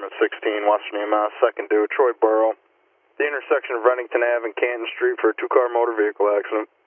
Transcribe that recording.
Department 16, Western EMS, second due, Troy Borough. The intersection of Reddington Ave and Canton Street for a two-car motor vehicle accident.